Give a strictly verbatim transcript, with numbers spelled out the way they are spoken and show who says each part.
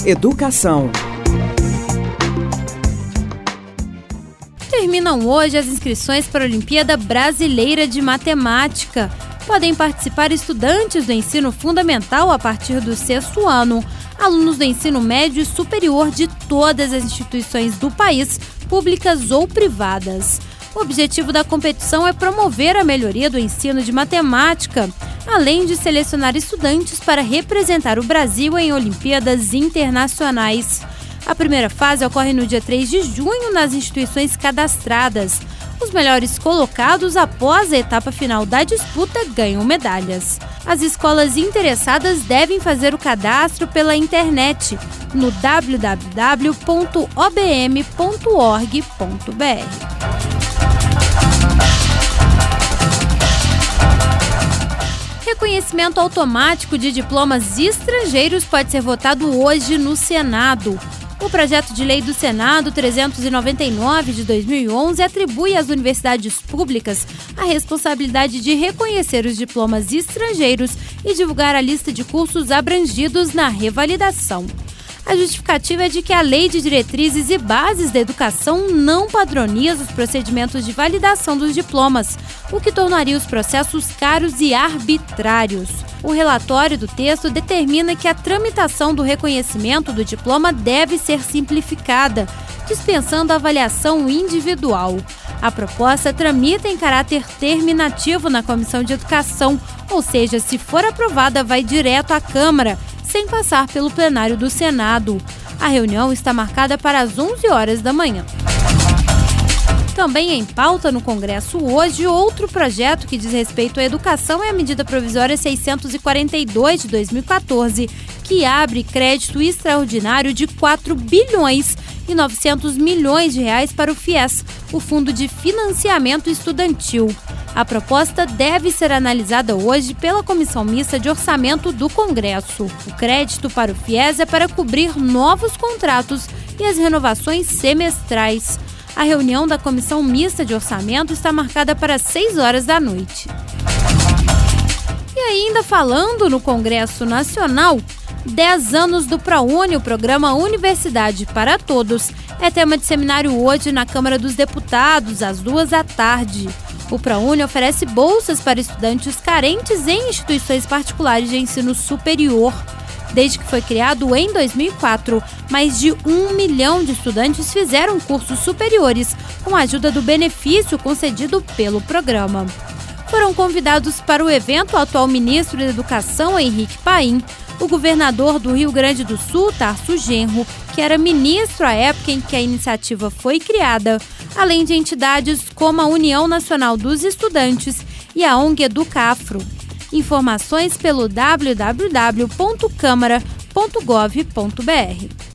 Speaker 1: Educação.
Speaker 2: Terminam hoje as inscrições para a Olimpíada Brasileira de Matemática. Podem participar estudantes do ensino fundamental a partir do sexto ano, alunos do ensino médio e superior de todas as instituições do país, públicas ou privadas. O objetivo da competição é promover a melhoria do ensino de matemática, além de selecionar estudantes para representar o Brasil em Olimpíadas internacionais. A primeira fase ocorre no dia três de junho nas instituições cadastradas. Os melhores colocados após a etapa final da disputa ganham medalhas. As escolas interessadas devem fazer o cadastro pela internet no w w w ponto o b m ponto org ponto b r. Reconhecimento automático de diplomas estrangeiros pode ser votado hoje no Senado. O projeto de lei do Senado trezentos e noventa e nove de dois mil e onze atribui às universidades públicas a responsabilidade de reconhecer os diplomas estrangeiros e divulgar a lista de cursos abrangidos na revalidação. A justificativa é de que a Lei de Diretrizes e Bases da Educação não padroniza os procedimentos de validação dos diplomas, o que tornaria os processos caros e arbitrários. O relatório do texto determina que a tramitação do reconhecimento do diploma deve ser simplificada, dispensando a avaliação individual. A proposta tramita em caráter terminativo na Comissão de Educação, ou seja, se for aprovada, vai direto à Câmara, sem passar pelo plenário do Senado. A reunião está marcada para as onze horas da manhã. Também em pauta no Congresso hoje, outro projeto que diz respeito à educação é a medida provisória seiscentos e quarenta e dois de dois mil e quatorze, que abre crédito extraordinário de quatro bilhões e novecentos milhões de reais para o FIES, o Fundo de Financiamento Estudantil. A proposta deve ser analisada hoje pela Comissão Mista de Orçamento do Congresso. O crédito para o FIES é para cobrir novos contratos e as renovações semestrais. A reunião da Comissão Mista de Orçamento está marcada para as seis horas da noite. E ainda falando no Congresso Nacional, dez anos do ProUni, o programa Universidade para Todos, é tema de seminário hoje na Câmara dos Deputados, às duas da tarde. O ProUni oferece bolsas para estudantes carentes em instituições particulares de ensino superior. Desde que foi criado em dois mil e quatro, mais de um milhão de estudantes fizeram cursos superiores com a ajuda do benefício concedido pelo programa. Foram convidados para o evento o atual ministro da Educação, Henrique Paim, o governador do Rio Grande do Sul, Tarso Genro, que era ministro à época em que a iniciativa foi criada, além de entidades como a União Nacional dos Estudantes e a ONG Educafro. Informações pelo w w w ponto câmara ponto gov ponto b r.